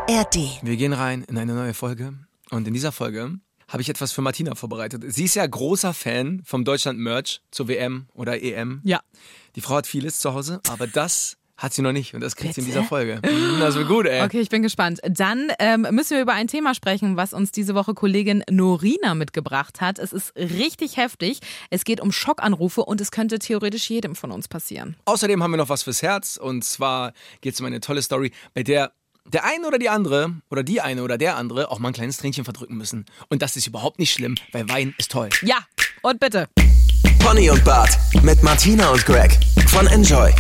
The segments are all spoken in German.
ARD. Wir gehen rein in eine neue Folge und in dieser Folge habe ich etwas für Martina vorbereitet. Sie ist ja großer Fan vom Deutschland-Merch zur WM oder EM. Ja. Die Frau hat vieles zu Hause, aber das hat sie noch nicht und das kriegt sie in dieser Folge. Das wird gut, ey. Okay, ich bin gespannt. Dann müssen wir über ein Thema sprechen, was uns diese Woche Kollegin Norina mitgebracht hat. Es ist richtig heftig. Es geht um Schockanrufe und es könnte theoretisch jedem von uns passieren. Außerdem haben wir noch was fürs Herz und zwar geht es um eine tolle Story, bei der eine oder die andere oder die eine oder der andere auch mal ein kleines Tränchen verdrücken müssen. Und das ist überhaupt nicht schlimm, weil Wein ist toll. Ja, und bitte. Pony und Bart mit Martina und Greg von Enjoy.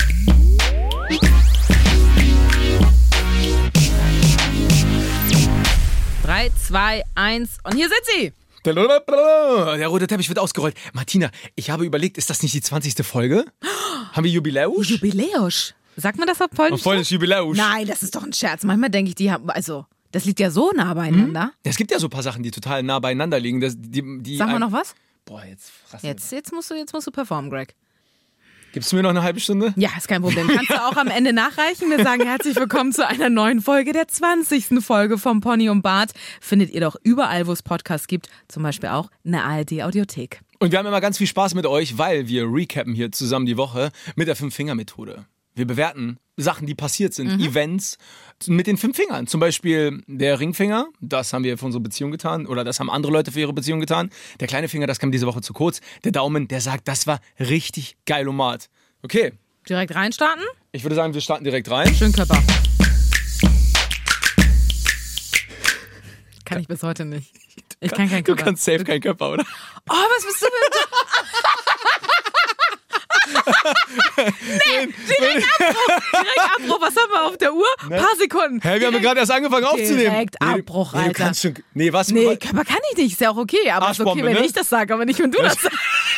Drei, 2, 1 und hier sind sie. Der rote Teppich wird ausgerollt. Martina, ich habe überlegt, ist das nicht die 20. Folge? Haben wir Jubiläus? Jubiläus. Sagt man das auf Polnisch? Auf Polnisch Jubiläus. Nein, das ist doch ein Scherz. Manchmal denke ich, die haben, also, das liegt ja so nah beieinander. Es gibt ja so ein paar Sachen, die total nah beieinander liegen. Sag mal noch was? Boah, jetzt Jetzt musst du performen, Greg. Gibst du mir noch eine halbe Stunde? Ja, ist kein Problem. Kannst du auch am Ende nachreichen. Wir sagen herzlich willkommen zu einer neuen Folge, der 20. Folge vom Pony und Bart. Findet ihr doch überall, wo es Podcasts gibt. Zum Beispiel auch in der ARD-Audiothek. Und wir haben immer ganz viel Spaß mit euch, weil wir recappen hier zusammen die Woche mit der 5-Finger-Methode. Wir bewerten Sachen, die passiert sind, Events mit den 5 Fingern. Zum Beispiel der Ringfinger, das haben wir für unsere Beziehung getan oder das haben andere Leute für ihre Beziehung getan. Der kleine Finger, das kam diese Woche zu kurz. Der Daumen, der sagt, das war richtig geilomat. Okay. Direkt reinstarten? Ich würde sagen, wir starten direkt rein. Schön Körper. Kann ich bis heute nicht. Ich kann keinen Du Körper. kannst safe keinen Körper, oder? Oh, was bist du denn? Direkt Abbruch. Was haben wir auf der Uhr? Paar Sekunden. Hä, wir haben gerade erst angefangen aufzunehmen. Direkt Abbruch, Du Alter. kannst schon, was? Nee, Körper kann ich nicht. Ist ja auch okay. Aber es ist okay, Arschbombe, wenn ne? ich das sage, aber nicht, wenn du das sagst.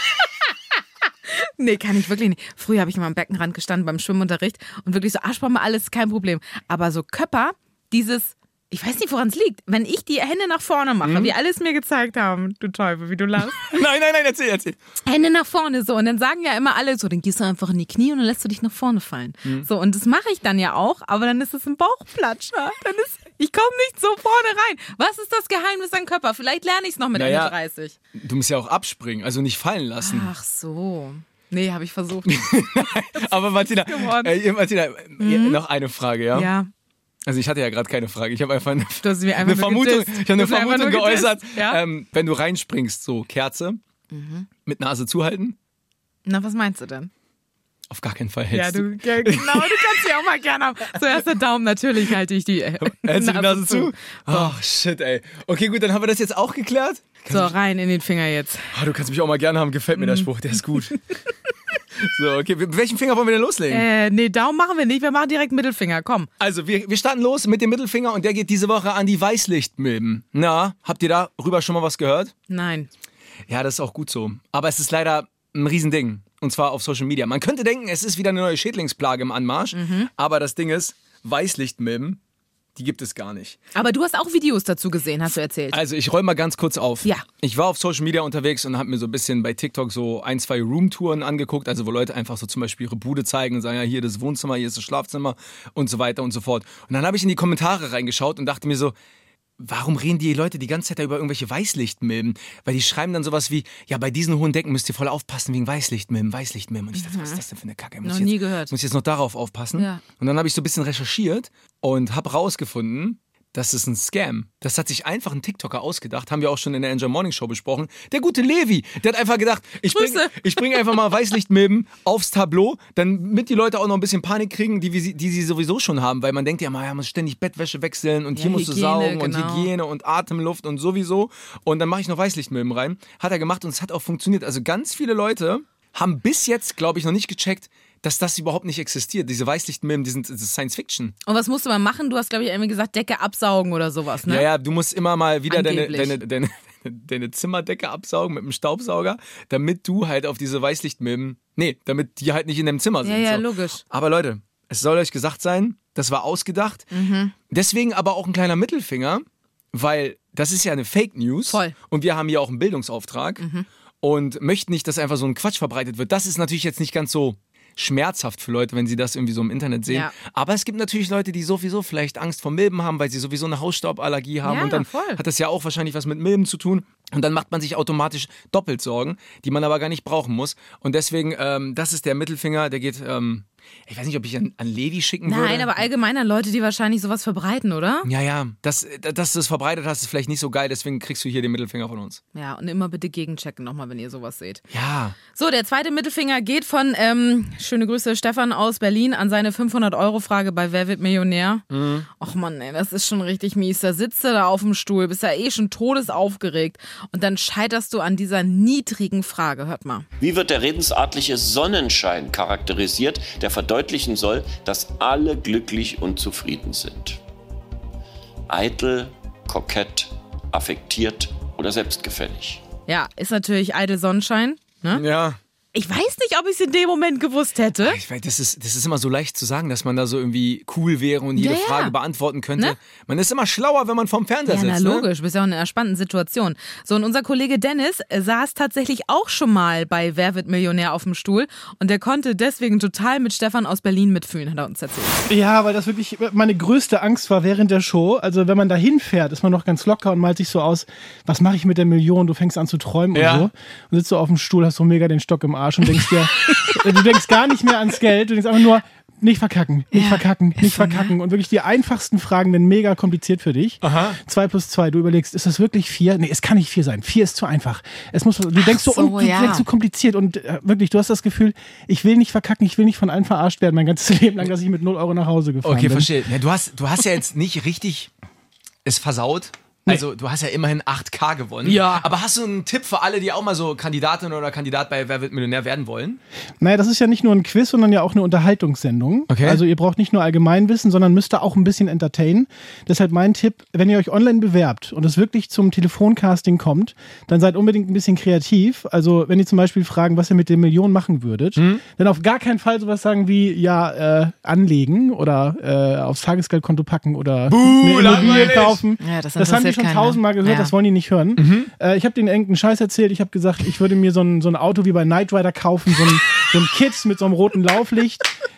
Nee, kann ich wirklich nicht. Früher habe ich immer am Beckenrand gestanden beim Schwimmunterricht und wirklich so Arschbombe, alles kein Problem. Aber so Körper, ich weiß nicht, woran es liegt. Wenn ich die Hände nach vorne mache, wie alle es mir gezeigt haben, du Teufel, wie du lachst. Nein, erzähl. Hände nach vorne so und dann sagen ja immer alle so, dann gehst du einfach in die Knie und dann lässt du dich nach vorne fallen. So und das mache ich dann ja auch, aber dann ist es ein Bauchplatscher. Ich komme nicht so vorne rein. Was ist das Geheimnis an Körper? Vielleicht lerne ich es noch mit Ende 30. Du musst ja auch abspringen, also nicht fallen lassen. Ach so. Nee, habe ich versucht. Aber Martina, noch eine Frage, ja? Ja. Also ich hatte ja gerade keine Frage, ich habe einfach eine Du hast mir einfach nur Vermutung, gedisst. ich habe eine Du hast einfach Vermutung nur geäußert. gedisst, ja? Wenn du reinspringst, so Kerze, mit Nase zuhalten, Na, was meinst du denn? auf gar keinen Fall Ja, hältst du. du kannst sie auch mal gerne haben. Zuerst der Daumen, natürlich halte ich die Hältst du die Nase zu? Ach, shit, ey. Okay, gut, dann haben wir das jetzt auch geklärt. So, rein in den Finger jetzt. Du kannst mich auch mal gerne haben, gefällt mir der Spruch, der ist gut. So, okay, mit welchem Finger wollen wir denn loslegen? Nee, Daumen machen wir nicht, wir machen direkt Mittelfinger, komm. Also, wir starten los mit dem Mittelfinger und der geht diese Woche an die Weißlichtmilben. Na, habt ihr darüber schon mal was gehört? Nein. Ja, das ist auch gut so. Aber es ist leider ein Riesending. Und zwar auf Social Media. Man könnte denken, es ist wieder eine neue Schädlingsplage im Anmarsch. Aber das Ding ist, Weißlichtmilben, die gibt es gar nicht. Aber du hast auch Videos dazu gesehen, hast du erzählt. Also ich räume mal ganz kurz auf. Ja. Ich war auf Social Media unterwegs und habe mir so ein bisschen bei TikTok so 1, 2 Roomtouren angeguckt. Also wo Leute einfach so zum Beispiel ihre Bude zeigen und sagen, ja, hier das Wohnzimmer, hier ist das Schlafzimmer und so weiter und so fort. Und dann habe ich in die Kommentare reingeschaut und dachte mir so, warum reden die Leute die ganze Zeit da über irgendwelche Weißlichtmilben? Weil die schreiben dann sowas wie, ja, bei diesen hohen Decken müsst ihr voll aufpassen wegen Weißlichtmilben. Und ich dachte, was ist das denn für eine Kacke? Noch nie gehört. Muss ich jetzt noch darauf aufpassen? Ja. Und dann habe ich so ein bisschen recherchiert und habe rausgefunden, das ist ein Scam. Das hat sich einfach ein TikToker ausgedacht. Haben wir auch schon in der Enjoy Morning Show besprochen. Der gute Levi, der hat einfach gedacht, ich bring einfach mal Weißlichtmilben aufs Tableau, damit die Leute auch noch ein bisschen Panik kriegen, die sie sowieso schon haben. Weil man denkt ja mal, man muss ständig Bettwäsche wechseln und Ja, hier musst du Hygiene, saugen genau. und Hygiene und Atemluft und sowieso. Und dann mache ich noch Weißlichtmilben rein. Hat er gemacht und es hat auch funktioniert. Also ganz viele Leute haben bis jetzt, glaube ich, noch nicht gecheckt, dass das überhaupt nicht existiert. Diese Weißlichtmilben, das ist Science Fiction. Und was musst du mal machen? Du hast, glaube ich, irgendwie gesagt, Decke absaugen oder sowas, ne? Ja, du musst immer mal wieder Angeblich. deine Zimmerdecke absaugen mit dem Staubsauger, damit du halt auf diese Weißlichtmilben, damit die halt nicht in deinem Zimmer sind. Ja, so. logisch. Aber Leute, es soll euch gesagt sein, das war ausgedacht. Deswegen aber auch ein kleiner Mittelfinger, weil das ist ja eine Fake News. Voll. Und wir haben hier auch einen Bildungsauftrag und möchten nicht, dass einfach so ein Quatsch verbreitet wird. Das ist natürlich jetzt nicht ganz so schmerzhaft für Leute, wenn sie das irgendwie so im Internet sehen. Ja. Aber es gibt natürlich Leute, die sowieso vielleicht Angst vor Milben haben, weil sie sowieso eine Hausstauballergie haben. Ja, und dann voll. hat das ja auch wahrscheinlich was mit Milben zu tun. Und dann macht man sich automatisch doppelt Sorgen, die man aber gar nicht brauchen muss. Und deswegen, das ist der Mittelfinger, der geht, ich weiß nicht, ob ich an Levi schicken würde. Nein, aber allgemein an Leute, die wahrscheinlich sowas verbreiten, oder? Ja, dass du es verbreitet hast, ist vielleicht nicht so geil, deswegen kriegst du hier den Mittelfinger von uns. Ja, und immer bitte gegenchecken nochmal, wenn ihr sowas seht. Ja. So, der zweite Mittelfinger geht von, schöne Grüße, Stefan aus Berlin, an seine 500-Euro-Frage bei Wer wird Millionär? Och Mann, ey, das ist schon richtig mies. Da sitzt du da auf dem Stuhl, bist ja schon todesaufgeregt und dann scheiterst du an dieser niedrigen Frage. Hört mal. Wie wird der redensartliche Sonnenschein charakterisiert, der verdeutlichen soll, dass alle glücklich und zufrieden sind? Eitel, kokett, affektiert oder selbstgefällig? Ja, ist natürlich eitel Sonnenschein, ne? Ja. Ich weiß nicht, ob ich es in dem Moment gewusst hätte. Ich weiß, das ist immer so leicht zu sagen, dass man da so irgendwie cool wäre und jede Ja, ja. Frage beantworten könnte. Ne? Man ist immer schlauer, wenn man vorm Fernseher Ja, sitzt. na logisch, du bist ja auch in einer spannenden Situation. So, und unser Kollege Dennis saß tatsächlich auch schon mal bei Wer wird Millionär auf dem Stuhl und der konnte deswegen total mit Stefan aus Berlin mitfühlen, hat er uns erzählt. Ja, weil das wirklich meine größte Angst war während der Show. Also wenn man da hinfährt, ist man noch ganz locker und malt sich so aus, was mache ich mit der Million? Du fängst an zu träumen Ja. und so. Und sitzt so auf dem Stuhl, hast so mega den Stock im Arsch und denkst dir, du denkst gar nicht mehr ans Geld, du denkst einfach nur, nicht verkacken, nicht Ja, verkacken, ist nicht so, ne? verkacken. Und wirklich die einfachsten Fragen werden mega kompliziert für dich. Aha. 2 plus 2, du überlegst, ist das wirklich 4? Nee, es kann nicht 4 sein. 4 ist zu einfach. Du denkst so, du ja. denkst so kompliziert und wirklich, du hast das Gefühl, ich will nicht verkacken, ich will nicht von allen verarscht werden, mein ganzes Leben lang, dass ich mit 0 Euro nach Hause gefahren Okay, bin. verstehe. Ja, du hast ja jetzt nicht richtig es versaut. Also du hast ja immerhin 8K gewonnen. Ja. Aber hast du einen Tipp für alle, die auch mal so Kandidatin oder Kandidat bei Wer wird Millionär werden wollen? Naja, das ist ja nicht nur ein Quiz, sondern ja auch eine Unterhaltungssendung. Okay. Also ihr braucht nicht nur Allgemeinwissen, sondern müsst da auch ein bisschen entertainen. Deshalb mein Tipp, wenn ihr euch online bewerbt und es wirklich zum Telefoncasting kommt, dann seid unbedingt ein bisschen kreativ. Also wenn ihr zum Beispiel fragen, was ihr mit den Millionen machen würdet, dann auf gar keinen Fall sowas sagen wie, anlegen oder aufs Tagesgeldkonto packen oder eine Immobilie langweilig. kaufen. Ja, das haben die interessiert schon keinen. 1000-mal gehört, Ja. das wollen die nicht hören. Ich habe denen irgendeinen Scheiß erzählt. Ich habe gesagt, ich würde mir so ein Auto wie bei Knight Rider kaufen, so ein Kids mit so einem roten Lauflicht.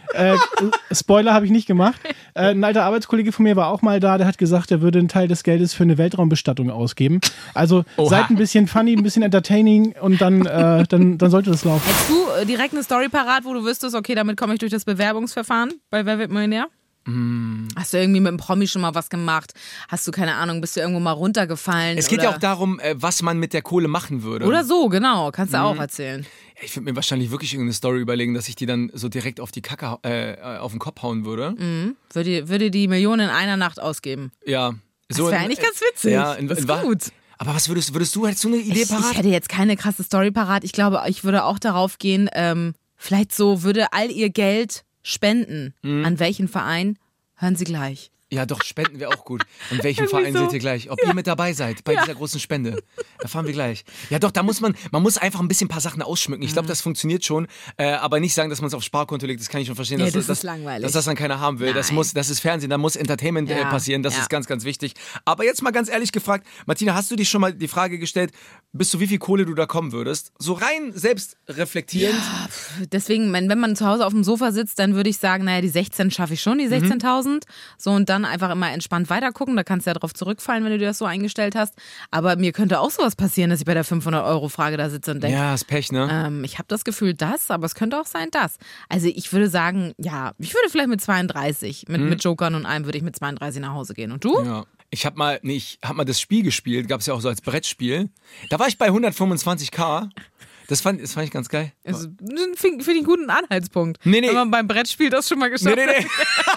Spoiler habe ich nicht gemacht. Ein alter Arbeitskollege von mir war auch mal da, der hat gesagt, er würde einen Teil des Geldes für eine Weltraumbestattung ausgeben. Also seid ein bisschen funny, ein bisschen entertaining und dann sollte das laufen. Hättest du direkt eine Story parat, wo du wüsstest, okay, damit komme ich durch das Bewerbungsverfahren bei Wer wird Millionär? Hast du irgendwie mit einem Promi schon mal was gemacht? Hast du, keine Ahnung, bist du irgendwo mal runtergefallen? Es geht oder? ja auch darum, was man mit der Kohle machen würde. Oder so, genau. Kannst du auch erzählen. Ich würde mir wahrscheinlich wirklich irgendeine Story überlegen, dass ich die dann so direkt auf die Kacke auf den Kopf hauen würde. Würde die Millionen in einer Nacht ausgeben. Ja. Das wäre eigentlich ganz witzig. Ja, das ist gut. Aber was hättest du eine Idee Ich parat? hätte jetzt keine krasse Story parat. Ich glaube, ich würde auch darauf gehen, vielleicht so würde all ihr Geld spenden. An welchen Verein? Hören Sie gleich. Ja, doch, Spenden wäre auch gut. In welchem Irgendwie Verein so. seht ihr gleich? Ob ihr mit dabei seid bei dieser großen Spende. Da fahren wir gleich. Ja, doch, man muss einfach ein bisschen ein paar Sachen ausschmücken. Ich glaube, das funktioniert schon. Aber nicht sagen, dass man es aufs Sparkonto legt. Das kann ich schon verstehen. Nee, dass das ist langweilig. Dass das dann keiner haben will. Das ist Fernsehen, da muss Entertainment Ja, passieren. Das ja. ist ganz, ganz wichtig. Aber jetzt mal ganz ehrlich gefragt, Martina, hast du dich schon mal die Frage gestellt, bis zu wie viel Kohle du da kommen würdest? So rein selbst reflektierend. Deswegen, wenn man zu Hause auf dem Sofa sitzt, dann würde ich sagen, naja, die 16 schaffe ich schon, die 16.000. So, und dann einfach immer entspannt weiter gucken. Da kannst du ja drauf zurückfallen, wenn du dir das so eingestellt hast. Aber mir könnte auch sowas passieren, dass ich bei der 500-Euro-Frage da sitze und denke, Ja, ist Pech, ne? ich habe das Gefühl, aber es könnte auch sein, das. Also ich würde sagen, ja, ich würde vielleicht mit 32, mit Jokern und allem würde ich mit 32 nach Hause gehen. Und du? Ja. Ich hab mal das Spiel gespielt, gab es ja auch so als Brettspiel. Da war ich bei 125.000. Das fand ich ganz geil. Also, finde ich einen guten Anhaltspunkt. Nee. Wenn man beim Brettspiel das schon mal geschafft hat.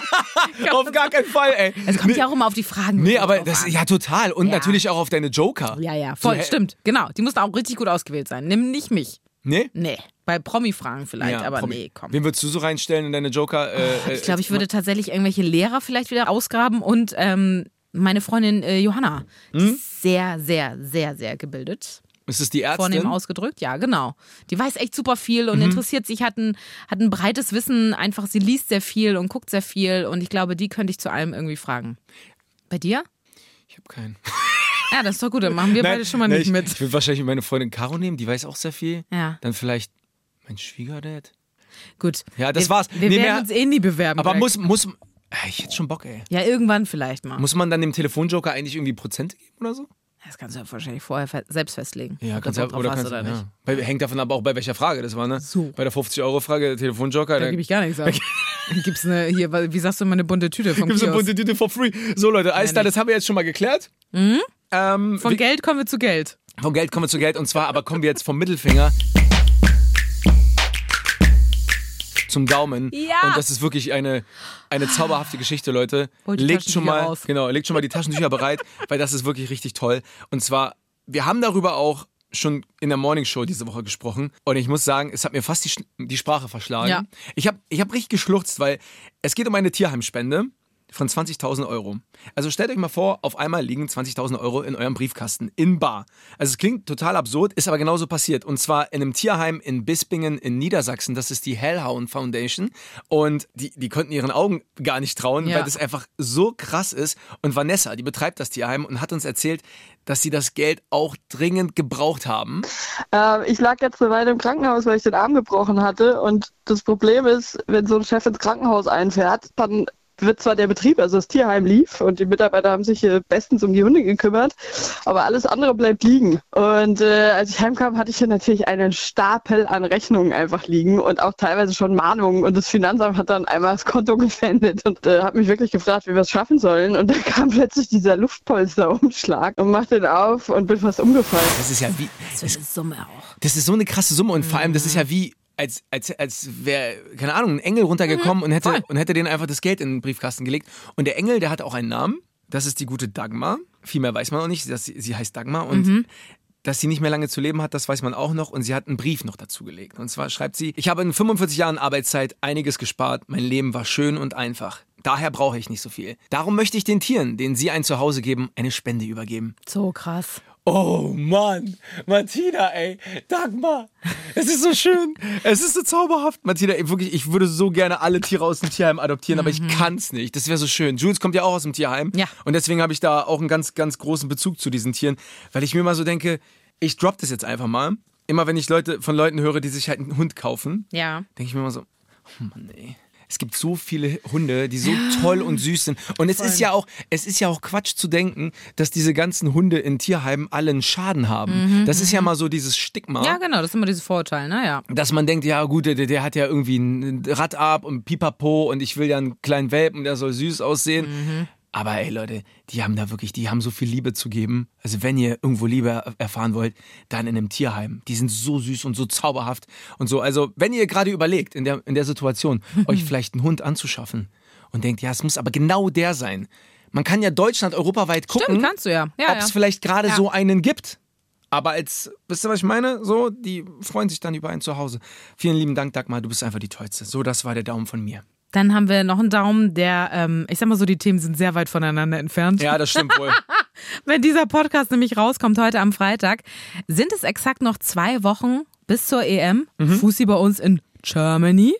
Auf gar keinen Fall, ey. Es kommt ja auch immer auf die Fragen. Nee, aber drauf das, an. ja, total. Und Ja. natürlich auch auf deine Joker. Ja, voll, So, stimmt. Genau, die mussten auch richtig gut ausgewählt sein. Nimm nicht mich. Nee? Nee, bei Promi-Fragen vielleicht, aber Promi. nee, komm. Wen würdest du so reinstellen in deine Joker? Ich glaube, ich würde tatsächlich irgendwelche Lehrer vielleicht wieder ausgraben und meine Freundin Johanna, die ist sehr, sehr, sehr, sehr gebildet. Ist es die Ärztin? Vornehm ausgedrückt, ja, genau. Die weiß echt super viel und interessiert sich, hat ein breites Wissen, einfach sie liest sehr viel und guckt sehr viel und ich glaube, die könnte ich zu allem irgendwie fragen. Bei dir? Ich habe keinen. Ja, das ist doch gut, dann machen wir beide schon mal nicht mit. Ich würde wahrscheinlich meine Freundin Caro nehmen, die weiß auch sehr viel. Ja. Dann vielleicht mein Schwiegerdad. Gut. Ja, das war's. Wir werden uns nie bewerben. Aber Greg. ich hätte schon Bock, ey. Ja, irgendwann vielleicht mal. Muss man dann dem Telefonjoker eigentlich irgendwie Prozente geben oder so? Das kannst du ja wahrscheinlich vorher selbst festlegen. Ja, ob kannst du ja, Bock drauf oder hast kannst oder ja. nicht. Hängt davon aber auch bei welcher Frage das war, ne? So. Bei der 50-Euro-Frage, der Telefonjoker. Da gebe ich gar nichts ab. Gibt's wie sagst du immer, eine bunte Tüte vom Gibt's eine Kiosk. bunte Tüte for free. So, Leute, Eistar, das haben wir jetzt schon mal geklärt. Von Geld kommen wir zu Geld. Vom Geld kommen wir zu Geld. Und zwar, aber kommen wir jetzt vom Mittelfinger zum Daumen. Ja. Und das ist wirklich eine zauberhafte Geschichte, Leute. Holt die Legt schon Taschentücher mal die Taschentücher bereit, weil das ist wirklich richtig toll. Und zwar, wir haben darüber auch schon in der Morning Show diese Woche gesprochen. Und ich muss sagen, es hat mir fast die Sprache verschlagen. Ja. Ich hab richtig geschluchzt, weil es geht um eine Tierheimspende von 20.000 Euro. Also stellt euch mal vor, auf einmal liegen 20.000 Euro in eurem Briefkasten, in bar. Also es klingt total absurd, ist aber genauso passiert. Und zwar in einem Tierheim in Bispingen in Niedersachsen. Das ist die Hellhound Foundation. Und die konnten ihren Augen gar nicht trauen, weil das einfach so krass ist. Und Vanessa, die betreibt das Tierheim und hat uns erzählt, dass sie das Geld auch dringend gebraucht haben. Ich lag jetzt eine Weile im Krankenhaus, weil ich den Arm gebrochen hatte. Und das Problem ist, wenn so ein Chef ins Krankenhaus einfährt, dann wird zwar der Betrieb, also das Tierheim lief und die Mitarbeiter haben sich bestens um die Hunde gekümmert, aber alles andere bleibt liegen. Und als ich heimkam, hatte ich hier natürlich einen Stapel an Rechnungen einfach liegen und auch teilweise schon Mahnungen. Und das Finanzamt hat dann einmal das Konto gefändet und hat mich wirklich gefragt, wie wir es schaffen sollen. Und dann kam plötzlich dieser Luftpolsterumschlag und machte den auf und bin fast umgefallen. Das ist ja wie... Das ist eine Summe auch. Das ist so eine krasse Summe und vor allem, das ist ja wie... Als wäre, keine Ahnung, ein Engel runtergekommen und hätte denen einfach das Geld in den Briefkasten gelegt. Und der Engel, der hat auch einen Namen. Das ist die gute Dagmar. Viel mehr weiß man auch nicht. Sie heißt Dagmar. Und dass sie nicht mehr lange zu leben hat, das weiß man auch noch. Und sie hat einen Brief noch dazu gelegt. Und zwar schreibt sie: Ich habe in 45 Jahren Arbeitszeit einiges gespart. Mein Leben war schön und einfach. Daher brauche ich nicht so viel. Darum möchte ich den Tieren, denen sie ein Zuhause geben, eine Spende übergeben. So krass. Oh Mann, Martina, ey, Dagmar, es ist so schön, es ist so zauberhaft. Martina, ey, wirklich, ich würde so gerne alle Tiere aus dem Tierheim adoptieren, aber ich kann's nicht. Das wäre so schön. Jules kommt ja auch aus dem Tierheim und deswegen habe ich da auch einen ganz, ganz großen Bezug zu diesen Tieren, weil ich mir mal so denke, ich drop das jetzt einfach mal. Immer wenn ich von Leuten höre, die sich halt einen Hund kaufen, denke ich mir immer so, oh Mann, ey. Es gibt so viele Hunde, die so toll und süß sind. Und es ist ja auch Quatsch zu denken, dass diese ganzen Hunde in Tierheimen alle einen Schaden haben. Das ist ja mal so dieses Stigma. Ja, genau, das ist immer dieses Vorurteil, ne? Ja. Dass man denkt, ja gut, der hat ja irgendwie ein Rad ab und Pipapo und ich will ja einen kleinen Welpen, der soll süß aussehen. Aber ey Leute, die haben so viel Liebe zu geben. Also wenn ihr irgendwo Liebe erfahren wollt, dann in einem Tierheim. Die sind so süß und so zauberhaft und so. Also wenn ihr gerade überlegt, in der Situation, euch vielleicht einen Hund anzuschaffen und denkt, ja, es muss aber genau der sein. Man kann ja Deutschland, europaweit gucken, Stimmt, kannst du ja. ob es vielleicht gerade so einen gibt. Aber wisst ihr, was ich meine? So, die freuen sich dann über ein Zuhause. Vielen lieben Dank, Dagmar, du bist einfach die Tollste. So, das war der Daumen von mir. Dann haben wir noch einen Daumen, der, ich sag mal so, die Themen sind sehr weit voneinander entfernt. Ja, das stimmt wohl. Wenn dieser Podcast nämlich rauskommt, heute am Freitag, sind es exakt noch 2 Wochen bis zur EM. Fussi bei uns in Germany.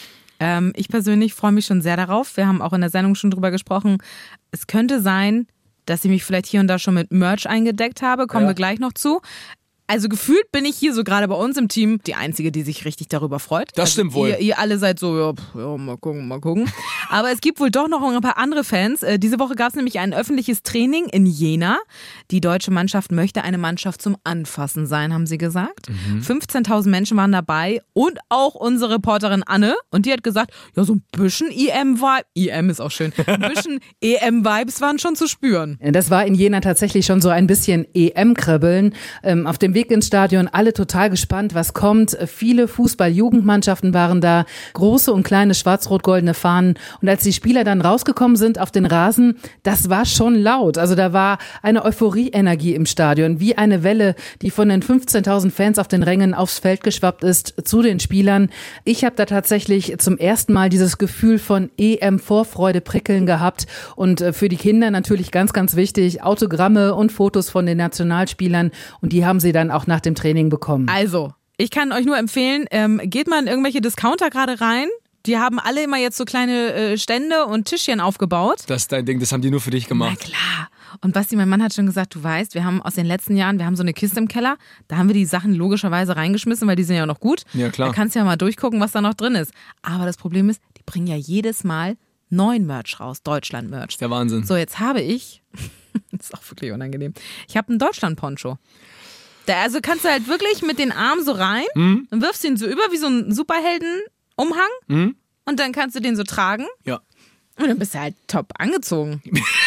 Ich persönlich freue mich schon sehr darauf. Wir haben auch in der Sendung schon drüber gesprochen. Es könnte sein, dass ich mich vielleicht hier und da schon mit Merch eingedeckt habe. Kommen wir gleich noch zu. Also gefühlt bin ich hier so gerade bei uns im Team die Einzige, die sich richtig darüber freut. Das stimmt wohl. Ihr alle seid so, ja, mal gucken. Aber es gibt wohl doch noch ein paar andere Fans. Diese Woche gab es nämlich ein öffentliches Training in Jena. Die deutsche Mannschaft möchte eine Mannschaft zum Anfassen sein, haben sie gesagt. 15.000 Menschen waren dabei und auch unsere Reporterin Anne. Und die hat gesagt, ja, so ein bisschen EM-Vibe, EM ist auch schön, ein bisschen EM-Vibes waren schon zu spüren. Das war in Jena tatsächlich schon so ein bisschen EM-Kribbeln. Auf dem Weg ins Stadion, alle total gespannt, was kommt. Viele Fußball-Jugendmannschaften waren da, große und kleine schwarz-rot-goldene Fahnen. Und als die Spieler dann rausgekommen sind auf den Rasen, das war schon laut. Also da war eine Euphorie-Energie im Stadion, wie eine Welle, die von den 15.000 Fans auf den Rängen aufs Feld geschwappt ist zu den Spielern. Ich habe da tatsächlich zum ersten Mal dieses Gefühl von EM-Vorfreude prickeln gehabt. Und für die Kinder natürlich ganz, ganz wichtig, Autogramme und Fotos von den Nationalspielern. Und die haben sie dann auch nach dem Training bekommen. Also, ich kann euch nur empfehlen, geht mal in irgendwelche Discounter gerade rein. Die haben alle immer jetzt so kleine Stände und Tischchen aufgebaut. Das ist dein Ding, das haben die nur für dich gemacht. Na klar. Und Basti, mein Mann hat schon gesagt, du weißt, wir haben aus den letzten Jahren, wir haben so eine Kiste im Keller, da haben wir die Sachen logischerweise reingeschmissen, weil die sind ja noch gut. Ja, klar. Da kannst du ja mal durchgucken, was da noch drin ist. Aber das Problem ist, die bringen ja jedes Mal neuen Merch raus, Deutschland-Merch. Der Wahnsinn. So, jetzt habe ich, das ist auch wirklich unangenehm, ich habe einen Deutschland-Poncho. Also kannst du halt wirklich mit den Armen so rein und wirfst ihn so über wie so ein Superhelden-Umhang und dann kannst du den so tragen Ja. und dann bist du halt top angezogen.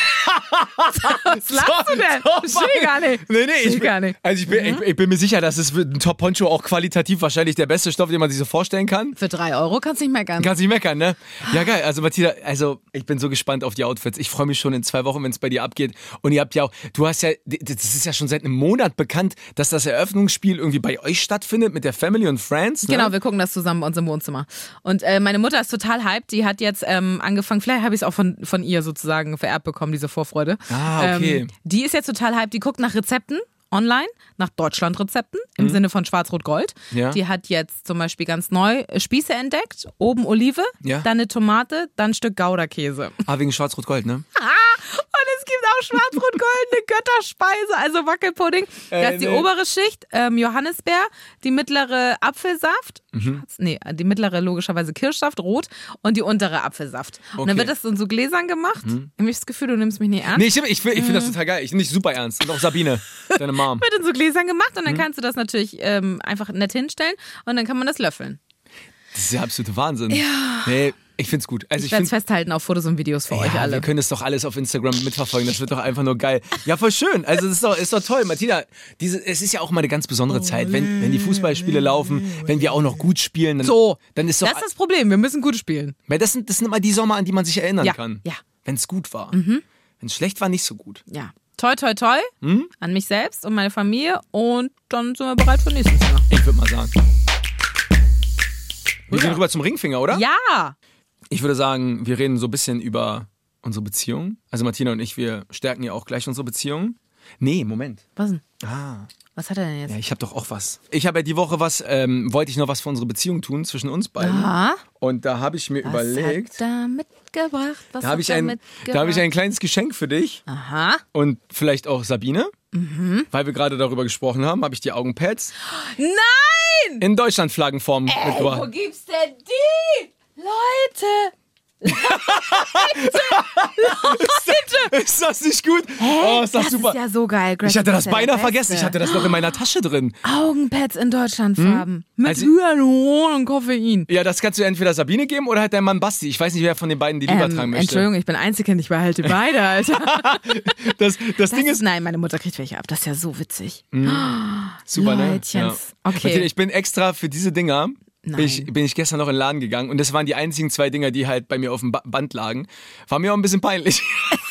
Was lachst du denn? Verstehe gar nicht. Nee, Verstehe gar nicht. Also ich bin mir sicher, dass es ein Top-Poncho auch qualitativ wahrscheinlich der beste Stoff, den man sich so vorstellen kann. Für 3 € kannst du nicht meckern. Kannst nicht meckern, ne? Ja, geil. Also Martina, ich bin so gespannt auf die Outfits. Ich freue mich schon in 2 Wochen, wenn es bei dir abgeht. Und ihr habt ja auch, das ist ja schon seit einem Monat bekannt, dass das Eröffnungsspiel irgendwie bei euch stattfindet mit der Family und Friends. Ne? Genau, wir gucken das zusammen bei uns im Wohnzimmer. Und meine Mutter ist total hyped. Die hat jetzt angefangen, vielleicht habe ich es auch von ihr sozusagen vererbt bekommen, diese Vorfreude. Ah, okay. Die ist jetzt total hyped. Die guckt nach Rezepten online, nach Deutschland-Rezepten im Sinne von Schwarz-Rot-Gold. Ja. Die hat jetzt zum Beispiel ganz neu Spieße entdeckt, oben Olive, Ja. dann eine Tomate, dann ein Stück Gouda-Käse. Ah, wegen Schwarz-Rot-Gold, ne? Und es gibt auch schwarz-rot-goldene Götterspeise, also Wackelpudding. Das ist die obere Schicht, Johannisbeer, die mittlere Apfelsaft, die mittlere logischerweise Kirschsaft, rot und die untere Apfelsaft. Und dann Okay. wird das in so Gläsern gemacht. Ich habe das Gefühl, du nimmst mich nicht ernst. Nee, ich finde das total geil. Ich nehme dich super ernst. Und auch Sabine, deine Mom. Wird in so Gläsern gemacht und dann kannst du das natürlich einfach nett hinstellen und dann kann man das löffeln. Das ist ja absolute Wahnsinn. Ja. Nee, ich find's gut. Also Ich werde es festhalten auf Fotos und Videos für euch ja, alle. wir können das doch alles auf Instagram mitverfolgen. Das wird doch einfach nur geil. Ja, voll schön. Also das ist doch toll. Martina, es ist ja auch mal eine ganz besondere Zeit, wenn die Fußballspiele laufen, wenn wir auch noch gut spielen. Dann ist doch, Das ist das Problem, wir müssen gut spielen. weil das sind immer die Sommer, an die man sich erinnern Ja, kann. ja. Wenn es gut war. Wenn es schlecht war, nicht so gut. Ja. Toi, toi, toi an mich selbst und meine Familie und dann sind wir bereit für nächstes Jahr. Ich würde mal sagen. Wir gehen rüber zum Ringfinger, oder? Ja! Ich würde sagen, wir reden so ein bisschen über unsere Beziehung. Also Martina und ich, wir stärken ja auch gleich unsere Beziehung. Nee, Moment. Was denn? Ah, Was hat er denn jetzt? ja, ich habe doch auch was. Ich habe ja die Woche wollte ich noch was für unsere Beziehung tun zwischen uns beiden. Aha. Und da habe ich mir Was überlegt, hat er mitgebracht? Was da habe ich, hat er da hab ich ein kleines Geschenk für dich Aha. und vielleicht auch Sabine. Weil wir gerade darüber gesprochen haben, habe ich die Augenpads Nein! in Deutschlandflaggenform Wo mitgebracht. gibt's denn die? Leute! Ist das nicht gut? Oh, ist das super. ist ja so geil, Greg. Ich hatte das ist ja der beinahe vergessen. Beste. Ich hatte das noch in meiner Tasche drin. Augenpads in Deutschlandfarben. Mit Also- Hyaluron und Koffein. Ja, das kannst du entweder Sabine geben oder halt dein Mann Basti. Ich weiß nicht, wer von den beiden die lieber tragen möchte. Entschuldigung, ich bin Einzelkind, ich behalte beide, Alter. Das Ding ist Nein, meine Mutter kriegt welche ab. Das ist ja so witzig. super, ne? Leutchens. Okay. Martina, ich bin extra für diese Dinger, bin Nein. ich gestern noch in den Laden gegangen und das waren die einzigen 2 Dinger, die halt bei mir auf dem Band lagen. War mir auch ein bisschen peinlich.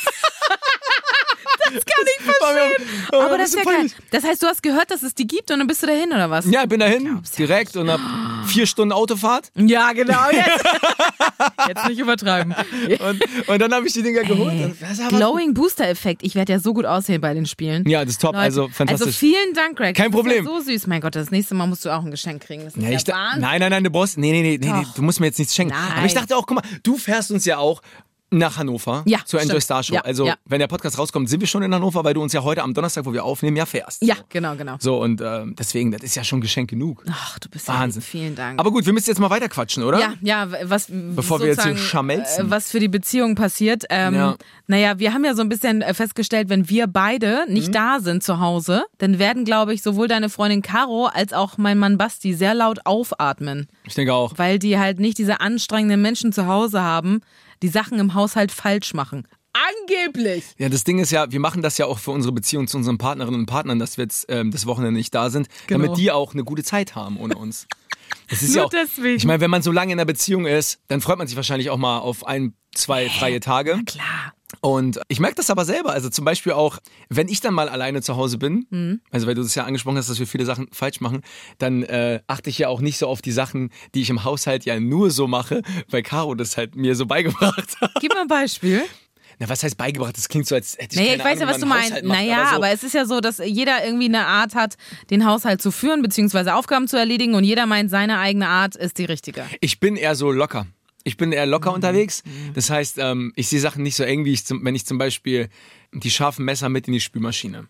Das kann ich verstehen. Aber das ist ja geil. Das heißt, du hast gehört, dass es die gibt und dann bist du dahin, oder was? Ja, ich bin dahin, direkt und hab 4 Stunden Autofahrt Ja, genau. Jetzt nicht übertreiben. und dann habe ich die Dinger geholt. Und das ist aber- Glowing Booster Effekt. Ich werde ja so gut aussehen bei den Spielen. Ja, das ist top, Leute, also fantastisch. Also vielen Dank, Greg. Kein Problem. Das ist ja so süß. Mein Gott, das nächste Mal musst du auch ein Geschenk kriegen. Das ist Ja, ja Wahnsinn. nein, du brauchst. Nee, Doch. du musst mir jetzt nichts schenken. Nein. Aber ich dachte auch, guck mal, du fährst uns ja auch nach Hannover Ja, zur Enjoy stimmt. Star Show. Ja, Also, ja. wenn der Podcast rauskommt, sind wir schon in Hannover, weil du uns ja heute am Donnerstag, wo wir aufnehmen, ja fährst. Ja, genau. So, und deswegen, das ist ja schon Geschenk genug. Ach, du bist Wahnsinn. Ja, vielen Dank. Aber gut, wir müssen jetzt mal weiter quatschen, oder? Ja, was Bevor wir jetzt hier sozusagen, scharmelzen. was für die Beziehung passiert. Ja. Naja, wir haben ja so ein bisschen festgestellt, wenn wir beide Mhm. nicht da sind zu Hause, dann werden, glaube ich, sowohl deine Freundin Caro als auch mein Mann Basti sehr laut aufatmen, Ich denke auch. weil die halt nicht diese anstrengenden Menschen zu Hause haben, die Sachen im Haushalt falsch machen. Angeblich. Ja, das Ding ist ja, wir machen das ja auch für unsere Beziehung zu unseren Partnerinnen und Partnern, dass wir jetzt das Wochenende nicht da sind, Genau. damit die auch eine gute Zeit haben ohne uns. Das ist Nur ja auch, deswegen. Ich meine, wenn man so lange in einer Beziehung ist, dann freut man sich wahrscheinlich auch mal auf 1, 2 freie Tage. Klar. Und ich merke das aber selber. Also zum Beispiel auch, wenn ich dann mal alleine zu Hause bin, also weil du das ja angesprochen hast, dass wir viele Sachen falsch machen, dann achte ich ja auch nicht so auf die Sachen, die ich im Haushalt ja nur so mache, weil Caro das halt mir so beigebracht hat. Gib mal ein Beispiel. Na, was heißt beigebracht? Das klingt so, als hätte ich Naja, keine ich weiß ja, Ahnung, was wie du man meinst. Haushalt macht, Naja, so. aber es ist ja so, dass jeder irgendwie eine Art hat, den Haushalt zu führen, beziehungsweise Aufgaben zu erledigen und jeder meint, seine eigene Art ist die richtige. Ich bin eher so locker. Ich bin eher locker unterwegs. Das heißt, ich sehe Sachen nicht so eng, wie wenn ich zum Beispiel die scharfen Messer mit in die Spülmaschine.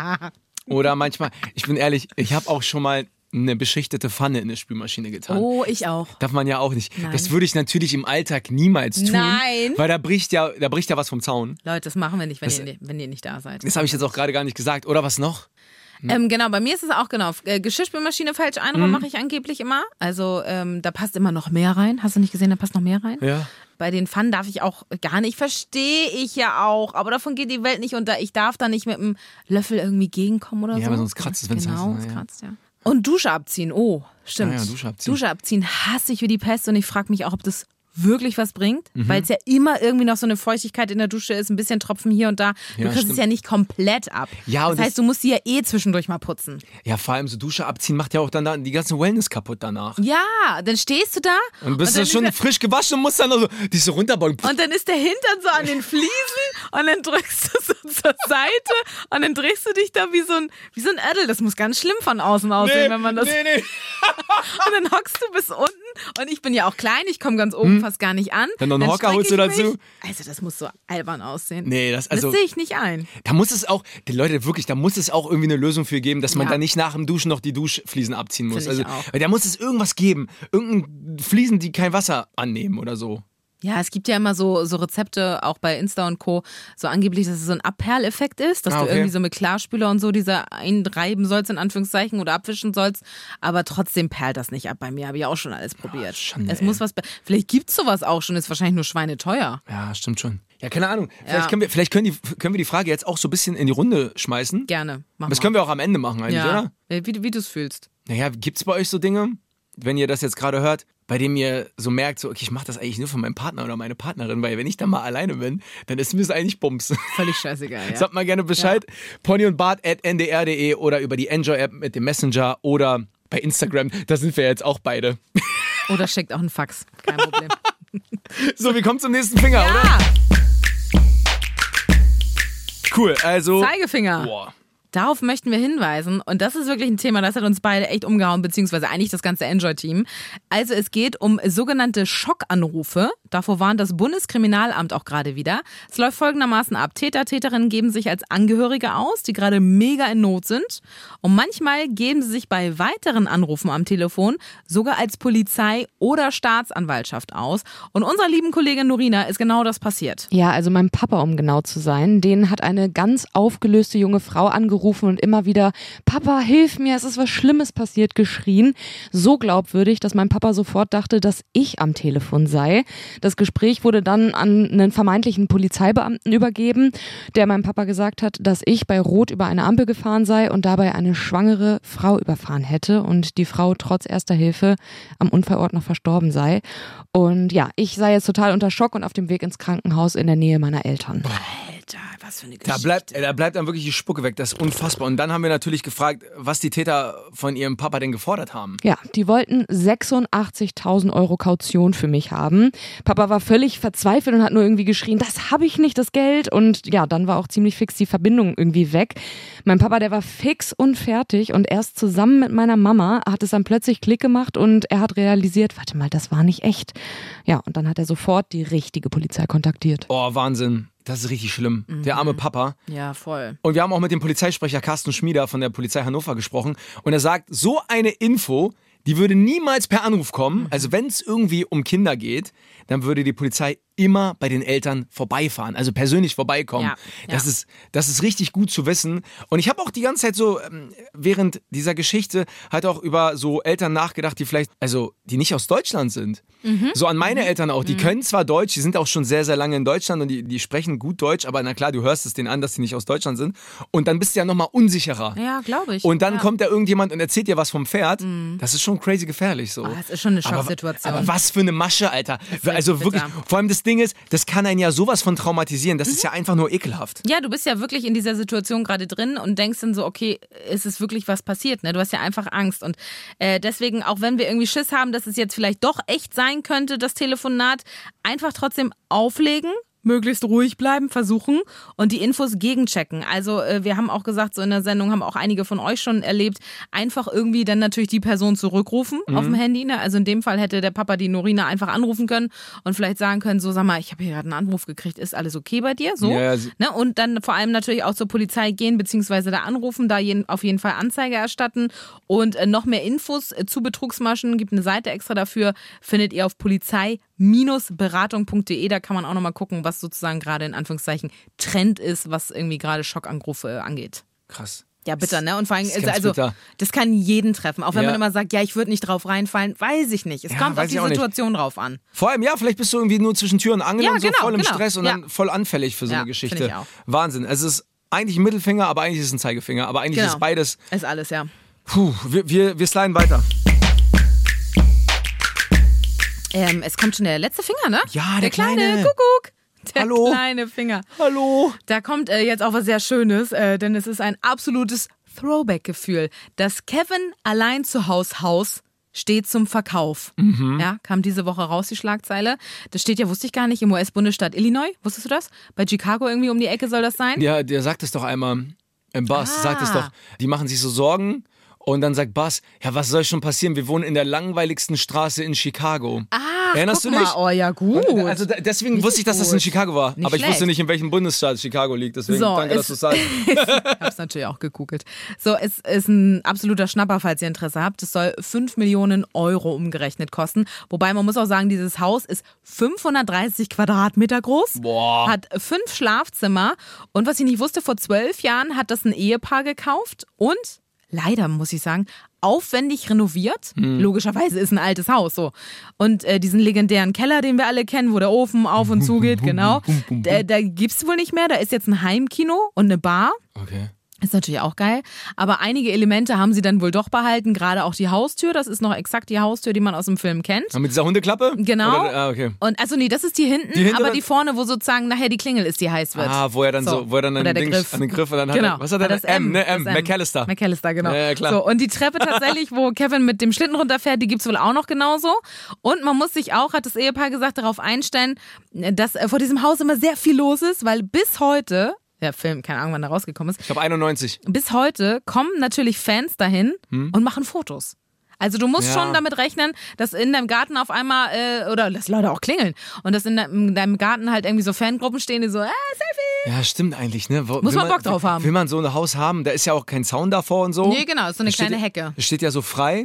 Oder manchmal, ich bin ehrlich, ich habe auch schon mal eine beschichtete Pfanne in eine Spülmaschine getan. Oh, ich auch. Darf man ja auch nicht. Nein. Das würde ich natürlich im Alltag niemals tun. Nein. Weil da bricht ja was vom Zaun. Leute, das machen wir nicht, wenn ihr nicht da seid. Das habe ich jetzt auch gerade gar nicht gesagt. Oder was noch? Genau, bei mir ist es auch Geschirrspülmaschine falsch einräumen mache ich angeblich immer. Also da passt immer noch mehr rein. Hast du nicht gesehen, da passt noch mehr rein? Ja. Bei den Pfannen darf ich auch gar nicht, verstehe ich ja auch, aber davon geht die Welt nicht unter. Ich darf da nicht mit einem Löffel irgendwie gegenkommen oder so. Ja, aber sonst kratzt es, wenn es Genau, heiß ist. es kratzt, ja. Und Dusche abziehen, oh, stimmt. Ja, Dusche abziehen. Dusche abziehen hasse ich wie die Pest und ich frage mich auch, ob das wirklich was bringt, weil es ja immer irgendwie noch so eine Feuchtigkeit in der Dusche ist, ein bisschen Tropfen hier und da. Du Ja, kriegst es ja nicht komplett ab. Ja, und das heißt, du musst sie ja zwischendurch mal putzen. Ja, vor allem so Dusche abziehen macht ja auch dann die ganze Wellness kaputt danach. Ja, dann stehst du da Und bist dann du schon ist frisch gewaschen und musst dann noch so dich so runterbeugen. und dann ist der Hintern so an den Fliesen und dann drückst du so zur Seite und dann drehst du dich da wie so ein Ödel. Das muss ganz schlimm von außen aussehen, wenn man das... Nee. Und dann hockst du bis unten und ich bin ja auch klein, ich komme ganz oben fast gar nicht an. Dann noch einen Hocker strecke holst du ich dazu? mich. Also das muss so albern aussehen. Nee, das Das sehe ich nicht ein. Da muss es auch, die Leute wirklich, da muss es auch irgendwie eine Lösung für geben, dass man Ja. da nicht nach dem Duschen noch die Duschfliesen abziehen muss. Finde ich Also, auch. weil da muss es irgendwas geben. Irgendein Fliesen, die kein Wasser annehmen oder so. Ja, es gibt ja immer so Rezepte, auch bei Insta und Co., so angeblich, dass es so ein Abperleffekt ist, dass Ah, du okay. irgendwie so mit Klarspüler und so diese einreiben sollst, in Anführungszeichen, oder abwischen sollst, aber trotzdem perlt das nicht ab bei mir, habe ich auch schon alles probiert. Schande, Es muss vielleicht gibt's sowas auch schon, ist wahrscheinlich nur schweineteuer. Ja, stimmt schon. Ja, keine Ahnung. Ja. Vielleicht können wir die Frage jetzt auch so ein bisschen in die Runde schmeißen. Gerne, mach Das mal. können wir auch am Ende machen eigentlich, Ja, oder? wie du es fühlst. Naja, gibt's bei euch so Dinge, wenn ihr das jetzt gerade hört, bei dem ihr so merkt, so, okay, ich mache das eigentlich nur für meinen Partner oder meine Partnerin, weil wenn ich da mal alleine bin, dann ist mir das eigentlich Bums. Völlig scheißegal, ja. Sagt mal gerne Bescheid. ponyundbart@ndr.de oder über die Enjoy-App mit dem Messenger oder bei Instagram. Da sind wir jetzt auch beide. Oder schickt auch einen Fax, kein Problem. So, wir kommen zum nächsten Finger, oder? Ja, Cool, also... Zeigefinger. Boah. Darauf möchten wir hinweisen und das ist wirklich ein Thema, das hat uns beide echt umgehauen, beziehungsweise eigentlich das ganze Enjoy-Team. Also es geht um sogenannte Schockanrufe. Davor warnt das Bundeskriminalamt auch gerade wieder. Es läuft folgendermaßen ab. Täter, Täterinnen geben sich als Angehörige aus, die gerade mega in Not sind. Und manchmal geben sie sich bei weiteren Anrufen am Telefon sogar als Polizei oder Staatsanwaltschaft aus. Und unserer lieben Kollegin Norina ist genau das passiert. Ja, also meinem Papa, um genau zu sein, den hat eine ganz aufgelöste junge Frau angerufen und immer wieder, Papa, hilf mir, es ist was Schlimmes passiert, geschrien. So glaubwürdig, dass mein Papa sofort dachte, dass ich am Telefon sei. Das Gespräch wurde dann an einen vermeintlichen Polizeibeamten übergeben, der meinem Papa gesagt hat, dass ich bei Rot über eine Ampel gefahren sei und dabei eine schwangere Frau überfahren hätte und die Frau trotz erster Hilfe am Unfallort noch verstorben sei. Und ja, ich sei jetzt total unter Schock und auf dem Weg ins Krankenhaus in der Nähe meiner Eltern. Alter, was für eine Da bleibt dann wirklich die Spucke weg, das ist unfassbar. Und dann haben wir natürlich gefragt, was die Täter von ihrem Papa denn gefordert haben. Ja, die wollten 86.000 Euro Kaution für mich haben. Papa war völlig verzweifelt und hat nur irgendwie geschrien, das habe ich nicht, das Geld. Und ja, dann war auch ziemlich fix die Verbindung irgendwie weg. Mein Papa, der war fix und fertig und erst zusammen mit meiner Mama hat es dann plötzlich Klick gemacht und er hat realisiert, warte mal, das war nicht echt. Ja, und dann hat er sofort die richtige Polizei kontaktiert. Oh, Wahnsinn. Das ist richtig schlimm. Der arme Papa. Ja, voll. Und wir haben auch mit dem Polizeisprecher Carsten Schmieder von der Polizei Hannover gesprochen. Und er sagt, so eine Info, die würde niemals per Anruf kommen. Also wenn es irgendwie um Kinder geht, dann würde die Polizei immer bei den Eltern vorbeifahren, also persönlich vorbeikommen. Ja, Das ist richtig gut zu wissen. Und ich habe auch die ganze Zeit so während dieser Geschichte halt auch über so Eltern nachgedacht, die vielleicht, also die nicht aus Deutschland sind. So an meine Eltern auch, die können zwar Deutsch, die sind auch schon sehr, sehr lange in Deutschland und die sprechen gut Deutsch, aber na klar, du hörst es denen an, dass die nicht aus Deutschland sind. Und dann bist du ja nochmal unsicherer. Ja, glaube ich. Und dann ja. kommt da irgendjemand und erzählt dir was vom Pferd. Das ist schon crazy gefährlich so. Es ist schon eine Schocksituation. Aber was für eine Masche, Alter. Also bitter. wirklich, vor allem das Ding ist, das kann einen ja sowas von traumatisieren. Das ist ja einfach nur ekelhaft. Ja, du bist ja wirklich in dieser Situation gerade drin und denkst dann so, okay, ist es wirklich was passiert? Ne? Du hast ja einfach Angst. Und deswegen, auch wenn wir irgendwie Schiss haben, dass es jetzt vielleicht doch echt sein könnte, das Telefonat, einfach trotzdem auflegen möglichst ruhig bleiben, versuchen und die Infos gegenchecken. Also wir haben auch gesagt, so in der Sendung haben auch einige von euch schon erlebt, einfach irgendwie dann natürlich die Person zurückrufen auf dem Handy. Ne? Also in dem Fall hätte der Papa die Norina einfach anrufen können und vielleicht sagen können, so sag mal, ich habe hier gerade einen Anruf gekriegt, ist alles okay bei dir? So. Ja, Ne? Und dann vor allem natürlich auch zur Polizei gehen, beziehungsweise da anrufen, da auf jeden Fall Anzeige erstatten und noch mehr Infos zu Betrugsmaschen, gibt eine Seite extra dafür, findet ihr auf polizei-beratung.de, da kann man auch nochmal gucken, was sozusagen gerade in Anführungszeichen Trend ist, was irgendwie gerade Schockanrufe angeht. Krass. Ja, bitter, ne? Und vor allem, Das ist ganz bitter. das kann jeden treffen. Auch wenn Ja. man immer sagt, ja, ich würde nicht drauf reinfallen, weiß ich nicht. Es Ja, kommt weiß auf die ich auch nicht. Situation drauf an. Vor allem, ja, vielleicht bist du irgendwie nur zwischen Tür und Angel Ja, und so genau, voll im genau. Stress und Ja. dann voll anfällig für so Ja, eine Geschichte. finde ich auch. Wahnsinn. Es ist eigentlich ein Mittelfinger, aber eigentlich ist es ein Zeigefinger. Aber eigentlich Genau. ist beides. Ist alles, ja. Puh, wir sliden weiter. Es kommt schon der letzte Finger, ne? Ja, der kleine kleine. Kuckuck. Der Hallo. kleine Finger. Hallo. Da kommt jetzt auch was sehr Schönes, denn es ist ein absolutes Throwback-Gefühl. Das Kevin allein zu Haus steht zum Verkauf. Ja, kam diese Woche raus, die Schlagzeile. Das steht ja, wusste ich gar nicht, im US-Bundesstaat Illinois. Wusstest du das? Bei Chicago irgendwie um die Ecke soll das sein? Ja, der sagt es doch einmal im Bass. Sagt es Ah. doch. Die machen sich so Sorgen. Und dann sagt Bass, ja, was soll schon passieren? Wir wohnen in der langweiligsten Straße in Chicago. Erinnerst guck du dich? mal. Oh ja, gut. Also deswegen Richtig wusste ich, dass das in gut. Chicago war. Nicht aber ich wusste schlecht. nicht, in welchem Bundesstaat Chicago liegt. Deswegen So, danke, dass du es sagst. Ich hab's natürlich auch gegoogelt. So, es ist ein absoluter Schnapper, falls ihr Interesse habt. Es soll 5 Millionen Euro umgerechnet kosten. Wobei man muss auch sagen, dieses Haus ist 530 Quadratmeter groß, Boah. hat 5 Schlafzimmer und was ich nicht wusste, vor 12 Jahren hat das ein Ehepaar gekauft und leider, muss ich sagen, aufwendig renoviert. Logischerweise ist ein altes Haus so. Und diesen legendären Keller, den wir alle kennen, wo der Ofen auf und zu geht, genau, da gibt's wohl nicht mehr. Da ist jetzt ein Heimkino und eine Bar. Okay. Ist natürlich auch geil. Aber einige Elemente haben sie dann wohl doch behalten. Gerade auch die Haustür. Das ist noch exakt die Haustür, die man aus dem Film kennt. Mit dieser Hundeklappe? Genau. Oder, okay. Und also nee, das ist die hinten, Die hintere? aber die vorne, wo sozusagen nachher die Klingel ist, die heiß wird. Wo er dann an Oder der den Griff. an den Griff und dann Genau. hat er, was hat er das denn? M, ne? das M, McAllister. McAllister, genau. Ja, klar. So, und die Treppe tatsächlich, wo Kevin mit dem Schlitten runterfährt, die gibt's wohl auch noch genauso. Und man muss sich auch, hat das Ehepaar gesagt, darauf einstellen, dass vor diesem Haus immer sehr viel los ist, weil bis heute, der Film, keine Ahnung, wann der rausgekommen ist, Ich glaube 91. bis heute kommen natürlich Fans dahin und machen Fotos. Also du musst Ja. schon damit rechnen, dass in deinem Garten auf einmal, oder dass Leute auch klingeln und dass in deinem Garten halt irgendwie so Fangruppen stehen, die so, Selfie! Ja, stimmt eigentlich, ne? Muss man Bock drauf haben. Will man so ein Haus haben? Da ist ja auch kein Zaun davor und so. Nee, genau, ist so eine Das steht kleine ja- Hecke. Das steht ja so frei.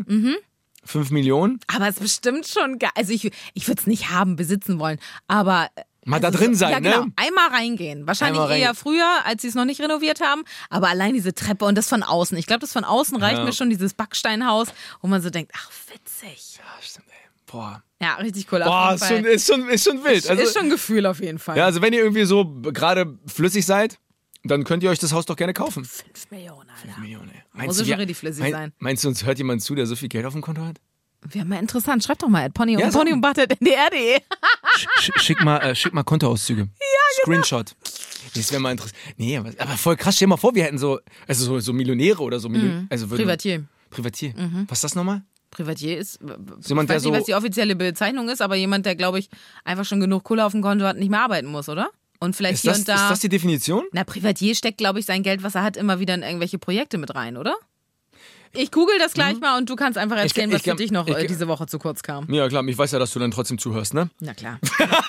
5 Millionen. Aber es ist bestimmt schon geil. Also ich würde es nicht haben, besitzen wollen, aber... Mal da drin sein, ja, genau. ne? Einmal reingehen. Wahrscheinlich Einmal eher reingehen. früher, als sie es noch nicht renoviert haben. Aber allein diese Treppe und das von außen. Ich glaube, das von außen reicht Ja. mir schon, dieses Backsteinhaus, wo man so denkt, ach, witzig. Ja, stimmt, ey. Boah. Ja, richtig cool. auf Boah, jeden ist Fall. schon wild. Also, ist schon ein Gefühl auf jeden Fall. ja, also wenn ihr irgendwie so gerade flüssig seid, dann könnt ihr euch das Haus doch gerne kaufen. 5 Millionen, Alter. 5 Millionen, ey. Muss ja schon richtig flüssig sein. Meinst du, uns hört jemand zu, der so viel Geld auf dem Konto hat? Wäre mal interessant. Schreibt doch mal at Pony Ja, und sag Pony und Bart@ndr.de. Schick mal Kontoauszüge. Ja, Screenshot. Das wäre mal interessant. Nee, aber voll krass. Stell dir mal vor, wir hätten so Millionäre oder so. Also Privatier. Privatier. Was ist das nochmal? Privatier ist, Jemand, ich weiß der nicht, so- was die offizielle Bezeichnung ist, aber jemand, der, glaube ich, einfach schon genug Kohle auf dem Konto hat, nicht mehr arbeiten muss, oder? Und vielleicht Ist hier das, und da... ist das die Definition? Na, Privatier steckt, glaube ich, sein Geld, was er hat, immer wieder in irgendwelche Projekte mit rein, oder? Ich google das gleich mal und du kannst einfach erzählen, was für dich noch diese Woche zu kurz kam. Ja, klar. Ich weiß ja, dass du dann trotzdem zuhörst, ne? Na klar.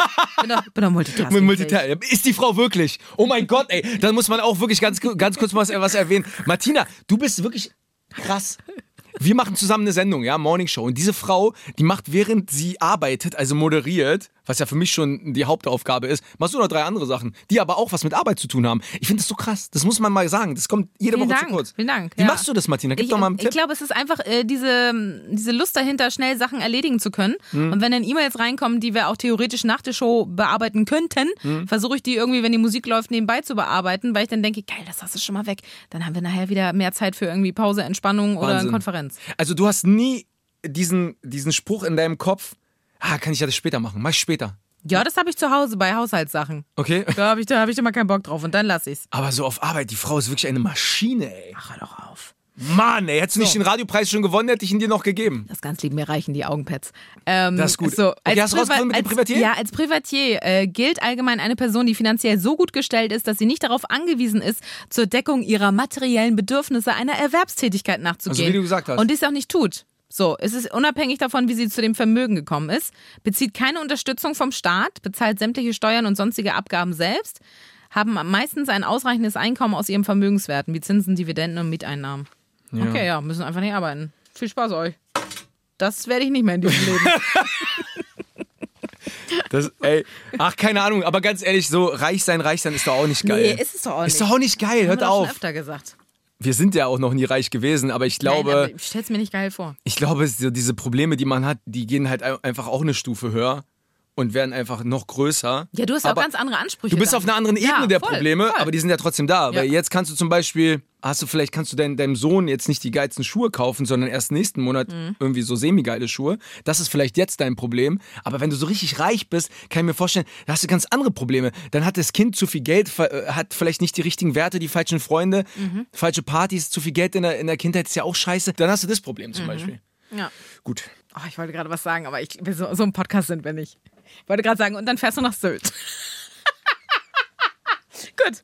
bin doch Multitasking. Ist die Frau wirklich? Oh mein Gott, ey. Da muss man auch wirklich ganz kurz was erwähnen. Martina, du bist wirklich krass. Wir machen zusammen eine Sendung, ja, Morning Show. Und diese Frau, die macht, während sie arbeitet, also moderiert, was ja für mich schon die Hauptaufgabe ist, machst du noch 3 andere Sachen, die aber auch was mit Arbeit zu tun haben. Ich finde das so krass. Das muss man mal sagen. Das kommt jede Woche zu kurz. Vielen Dank. Wie machst du das, Martina? Gib doch mal einen Ich Tipp. glaube, es ist einfach diese Lust dahinter, schnell Sachen erledigen zu können. Und wenn dann E-Mails reinkommen, die wir auch theoretisch nach der Show bearbeiten könnten, versuche ich die irgendwie, wenn die Musik läuft, nebenbei zu bearbeiten, weil ich dann denke, geil, das hast du schon mal weg. Dann haben wir nachher wieder mehr Zeit für irgendwie Pause, Entspannung oder eine Wahnsinn. Konferenz. Also du hast nie diesen Spruch in deinem Kopf, kann ich ja das später machen, mach ich später. Ja, das habe ich zu Hause bei Haushaltssachen. Okay? Da habe ich immer keinen Bock drauf und dann lasse ich's. Aber so auf Arbeit, die Frau ist wirklich eine Maschine, ey. Ach, hör doch auf. Mann, ey, hättest du nicht den Radiopreis schon gewonnen, hätte ich ihn dir noch gegeben. Das ganz lieb, mir reichen die Augenpads. Das ist gut. So, Okay, hast du rausgefunden mit dem Privatier? Ja, als Privatier gilt allgemein eine Person, die finanziell so gut gestellt ist, dass sie nicht darauf angewiesen ist, zur Deckung ihrer materiellen Bedürfnisse einer Erwerbstätigkeit nachzugehen. Also wie du gesagt hast. Und dies auch nicht tut. So, es ist unabhängig davon, wie sie zu dem Vermögen gekommen ist, bezieht keine Unterstützung vom Staat, bezahlt sämtliche Steuern und sonstige Abgaben selbst, haben meistens ein ausreichendes Einkommen aus ihren Vermögenswerten, wie Zinsen, Dividenden und Mieteinnahmen. Ja. Okay, ja, müssen einfach nicht arbeiten. Viel Spaß euch. Das werde ich nicht mehr in diesem Leben. Keine Ahnung, aber ganz ehrlich, so reich sein ist doch auch nicht geil. Nee, ist es doch auch nicht. Ist doch auch nicht geil, hört auf. auf. Schon öfter gesagt. Wir sind ja auch noch nie reich gewesen, aber ich glaube... Nein, aber ich stell's mir nicht geil vor. Ich glaube, so diese Probleme, die man hat, die gehen halt einfach auch eine Stufe höher und werden einfach noch größer. Ja, du hast auch ganz andere Ansprüche. Du bist auf einer anderen Ebene der Probleme, aber die sind ja trotzdem da. Ja. Weil jetzt kannst du zum Beispiel, kannst du deinem Sohn jetzt nicht die geilsten Schuhe kaufen, sondern erst nächsten Monat irgendwie so semi-geile Schuhe. Das ist vielleicht jetzt dein Problem. Aber wenn du so richtig reich bist, kann ich mir vorstellen, da hast du ganz andere Probleme. Dann hat das Kind zu viel Geld, hat vielleicht nicht die richtigen Werte, die falschen Freunde, falsche Partys, zu viel Geld in der Kindheit ist ja auch scheiße. Dann hast du das Problem zum Beispiel. Ja. Gut. Oh, ich wollte gerade was sagen, aber so ein Podcast sind wir nicht. Ich wollte gerade sagen, und dann fährst du nach Sylt. Gut.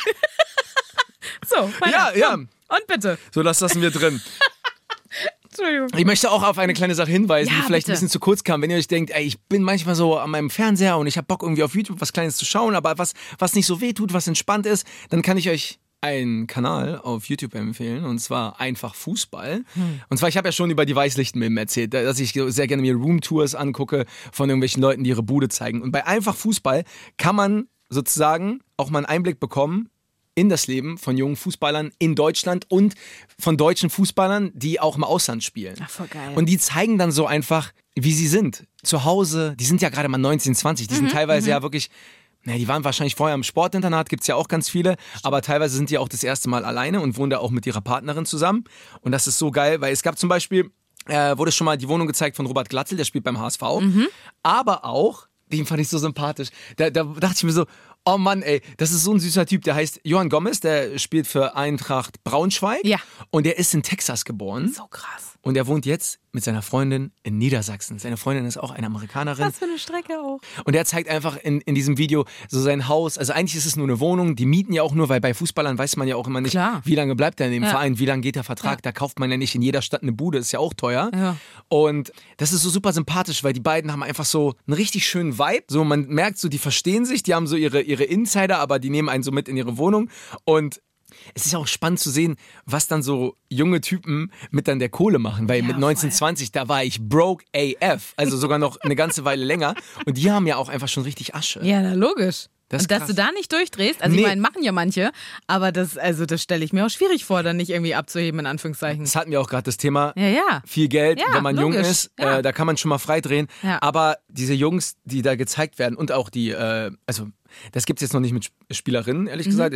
So, weiter. Ja. Und bitte. So, das lassen wir drin. Entschuldigung. Ich möchte auch auf eine kleine Sache hinweisen, die vielleicht bitte. ein bisschen zu kurz kam. Wenn ihr euch denkt, ey, ich bin manchmal so an meinem Fernseher und ich habe Bock irgendwie auf YouTube was Kleines zu schauen, aber was nicht so weh tut, was entspannt ist, dann kann ich euch einen Kanal auf YouTube empfehlen, und zwar einfach Fußball. Und zwar, ich habe ja schon über die Weißlicht-Meme erzählt, dass ich sehr gerne mir Roomtours angucke von irgendwelchen Leuten, die ihre Bude zeigen. Und bei einfach Fußball kann man sozusagen auch mal einen Einblick bekommen in das Leben von jungen Fußballern in Deutschland und von deutschen Fußballern, die auch im Ausland spielen. Ach, voll geil. Und die zeigen dann so einfach, wie sie sind. Zu Hause, die sind ja gerade mal 19, 20, die sind teilweise ja wirklich... Die waren wahrscheinlich vorher im Sportinternat, gibt's ja auch ganz viele, aber teilweise sind die auch das erste Mal alleine und wohnen da auch mit ihrer Partnerin zusammen. Und das ist so geil, weil es gab zum Beispiel, wurde schon mal die Wohnung gezeigt von Robert Glatzel, der spielt beim HSV, aber auch, den fand ich so sympathisch, da dachte ich mir so, oh Mann, ey, das ist so ein süßer Typ, der heißt Johann Gomez, der spielt für Eintracht Braunschweig und der ist in Texas geboren. So krass. Und er wohnt jetzt mit seiner Freundin in Niedersachsen. Seine Freundin ist auch eine Amerikanerin. Was für eine Strecke auch. Und er zeigt einfach in diesem Video so sein Haus. Also eigentlich ist es nur eine Wohnung. Die mieten ja auch nur, weil bei Fußballern weiß man ja auch immer nicht, wie lange bleibt er in dem Verein, wie lange geht der Vertrag. Da kauft man ja nicht in jeder Stadt eine Bude, ist ja auch teuer. Ja. Und das ist so super sympathisch, weil die beiden haben einfach so einen richtig schönen Vibe. So, man merkt so, die verstehen sich, die haben so ihre Insider, aber die nehmen einen so mit in ihre Wohnung. Und es ist ja auch spannend zu sehen, was dann so junge Typen mit dann der Kohle machen, weil mit 19, 20, da war ich broke AF, also sogar noch eine ganze Weile länger, und die haben ja auch einfach schon richtig Asche. Ja, na, logisch. Das und dass du da nicht durchdrehst, also ich meine, machen ja manche, aber das stelle ich mir auch schwierig vor, dann nicht irgendwie abzuheben, in Anführungszeichen. Das hatten wir auch gerade das Thema, Ja. viel Geld, wenn man jung ist, Ja. da kann man schon mal freidrehen, aber diese Jungs, die da gezeigt werden und auch die, das gibt es jetzt noch nicht mit Spielerinnen, ehrlich gesagt.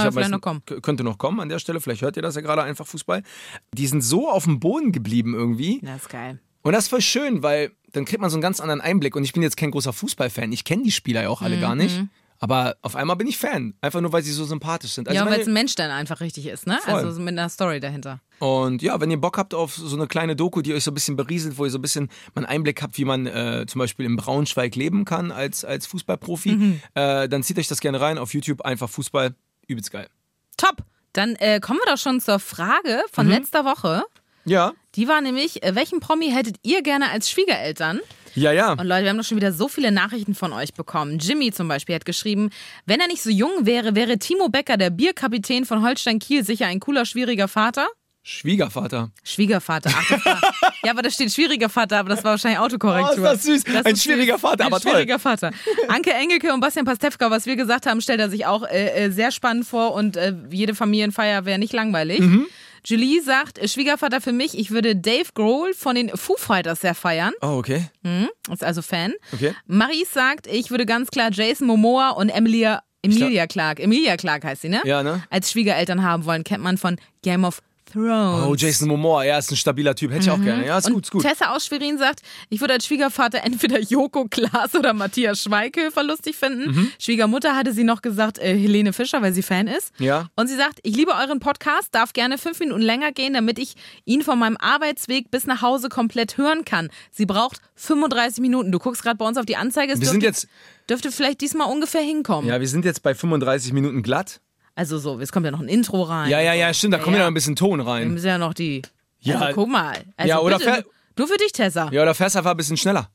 Könnte noch kommen an der Stelle. Vielleicht hört ihr das ja gerade, einfach Fußball. Die sind so auf dem Boden geblieben irgendwie. Das ist geil. Und das ist voll schön, weil dann kriegt man so einen ganz anderen Einblick. Und ich bin jetzt kein großer Fußballfan. Ich kenne die Spieler ja auch alle gar nicht. Aber auf einmal bin ich Fan. Einfach nur, weil sie so sympathisch sind. Also weil es ein Mensch dann einfach richtig ist, ne? Voll. Also mit einer Story dahinter. Und ja, wenn ihr Bock habt auf so eine kleine Doku, die euch so ein bisschen berieselt, wo ihr so ein bisschen mal einen Einblick habt, wie man zum Beispiel in Braunschweig leben kann als Fußballprofi, dann zieht euch das gerne rein auf YouTube. Einfach Fußball. Übelst geil. Top. Dann kommen wir doch schon zur Frage von letzter Woche. Ja. Die war nämlich, welchen Promi hättet ihr gerne als Schwiegereltern? Ja. Und Leute, wir haben doch schon wieder so viele Nachrichten von euch bekommen. Jimmy zum Beispiel hat geschrieben, wenn er nicht so jung wäre, wäre Timo Becker, der Bierkapitän von Holstein Kiel, sicher ein cooler, schwieriger Vater. Schwiegervater. Ach, das war, ja, aber da steht schwieriger Vater, aber das war wahrscheinlich Autokorrektur. Oh, ist das süß. Ein schwieriger Vater, aber toll. Ein schwieriger Vater. Anke Engelke und Bastian Pastewka, was wir gesagt haben, stellt er sich auch sehr spannend vor und jede Familienfeier wäre nicht langweilig. Julie sagt, Schwiegervater für mich, ich würde Dave Grohl von den Foo Fighters sehr feiern. Oh, okay. Ist also Fan. Okay. Maries sagt, ich würde ganz klar Jason Momoa und Emilia Clarke heißt sie, ne? Ja, ne? Als Schwiegereltern haben wollen, kennt man von Game of Thrones. Oh, Jason Momoa, er ist ein stabiler Typ. Hätte ich auch gerne. Ja, ist gut, ist gut. Tessa aus Schwerin sagt, ich würde als Schwiegervater entweder Joko Klaas oder Matthias Schweighöfer lustig finden. Schwiegermutter hatte sie noch gesagt, Helene Fischer, weil sie Fan ist. Ja. Und sie sagt, ich liebe euren Podcast, darf gerne 5 Minuten länger gehen, damit ich ihn von meinem Arbeitsweg bis nach Hause komplett hören kann. Sie braucht 35 Minuten. Du guckst gerade bei uns auf die Anzeige. Es dürfte vielleicht diesmal ungefähr hinkommen. Ja, wir sind jetzt bei 35 Minuten glatt. Also so, es kommt ja noch ein Intro rein. Ja, stimmt, da kommt ja noch ein bisschen Ton rein. Wir müssen ja noch die... Ja. Also guck mal. Also Ja, oder bitte, nur für dich, Tessa. Ja, oder fährst einfach ein bisschen schneller.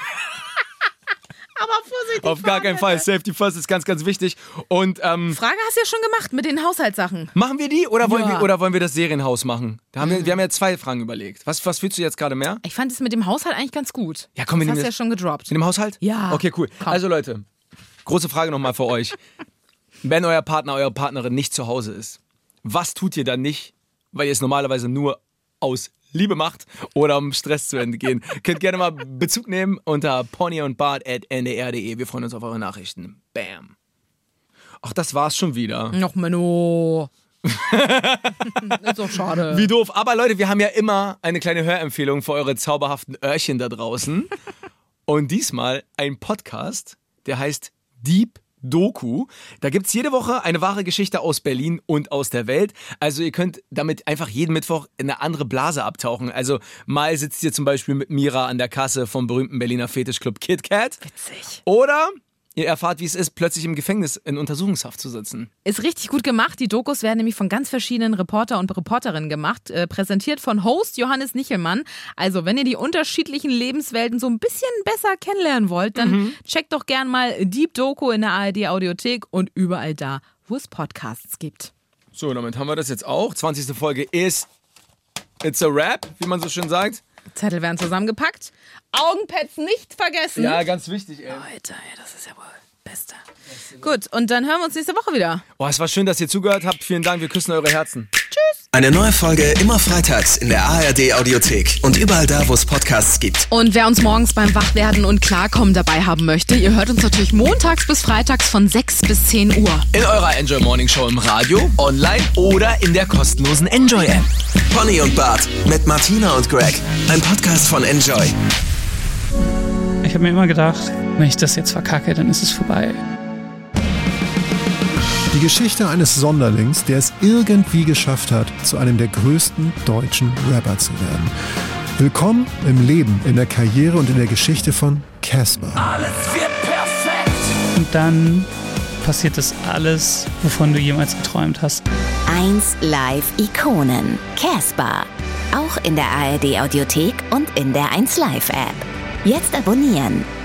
Aber vorsichtig. Auf gar keinen Fall. Safety first ist ganz, ganz wichtig. Und Frage hast du ja schon gemacht mit den Haushaltssachen. machen wir die oder wollen wir das Serienhaus machen? Wir haben ja 2 Fragen überlegt. Was fühlst du jetzt gerade mehr? Ich fand es mit dem Haushalt eigentlich ganz gut. Ja, komm, wir das nehmen hast du ja schon gedroppt. Mit dem Haushalt? Ja. Okay, cool. Komm. Also Leute, große Frage nochmal für euch. Wenn euer Partner, eure Partnerin nicht zu Hause ist, was tut ihr dann nicht, weil ihr es normalerweise nur aus Liebe macht oder um Stress zu entgehen? Könnt gerne mal Bezug nehmen unter ponyundbart@ndr.de. Wir freuen uns auf eure Nachrichten. Bam. Ach, das war's schon wieder. Noch Menno. Ist doch schade. Wie doof. Aber Leute, wir haben ja immer eine kleine Hörempfehlung für eure zauberhaften Öhrchen da draußen. Und diesmal ein Podcast, der heißt Deep Doku. Da gibt's jede Woche eine wahre Geschichte aus Berlin und aus der Welt. Also ihr könnt damit einfach jeden Mittwoch in eine andere Blase abtauchen. Also mal sitzt ihr zum Beispiel mit Mira an der Kasse vom berühmten Berliner Fetischclub KitKat. Witzig. Oder ihr erfahrt, wie es ist, plötzlich im Gefängnis in Untersuchungshaft zu sitzen. Ist richtig gut gemacht. Die Dokus werden nämlich von ganz verschiedenen Reporter und Reporterinnen gemacht. Präsentiert von Host Johannes Nichelmann. Also wenn ihr die unterschiedlichen Lebenswelten so ein bisschen besser kennenlernen wollt, dann checkt doch gern mal Deep Doku in der ARD Audiothek und überall da, wo es Podcasts gibt. So, damit haben wir das jetzt auch. 20. Folge ist It's a Wrap, wie man so schön sagt. Zettel werden zusammengepackt. Augenpads nicht vergessen. Ja, ganz wichtig, ey. Leute, das ist ja wohl Beste. Gut, und dann hören wir uns nächste Woche wieder. Boah, es war schön, dass ihr zugehört habt. Vielen Dank, wir küssen eure Herzen. Tschüss. Eine neue Folge immer freitags in der ARD Audiothek und überall da, wo es Podcasts gibt. Und wer uns morgens beim Wachwerden und Klarkommen dabei haben möchte, ihr hört uns natürlich montags bis freitags von 6 bis 10 Uhr. In eurer Enjoy Morning Show im Radio, online oder in der kostenlosen Enjoy App. Pony und Bart mit Martina und Greg. Ein Podcast von Enjoy. Ich habe mir immer gedacht, wenn ich das jetzt verkacke, dann ist es vorbei. Die Geschichte eines Sonderlings, der es irgendwie geschafft hat, zu einem der größten deutschen Rapper zu werden. Willkommen im Leben, in der Karriere und in der Geschichte von Casper. Alles wird perfekt. Und dann passiert das alles, wovon du jemals geträumt hast. 1 Live Ikonen. Casper. Auch in der ARD Audiothek und in der 1 Live App. Jetzt abonnieren.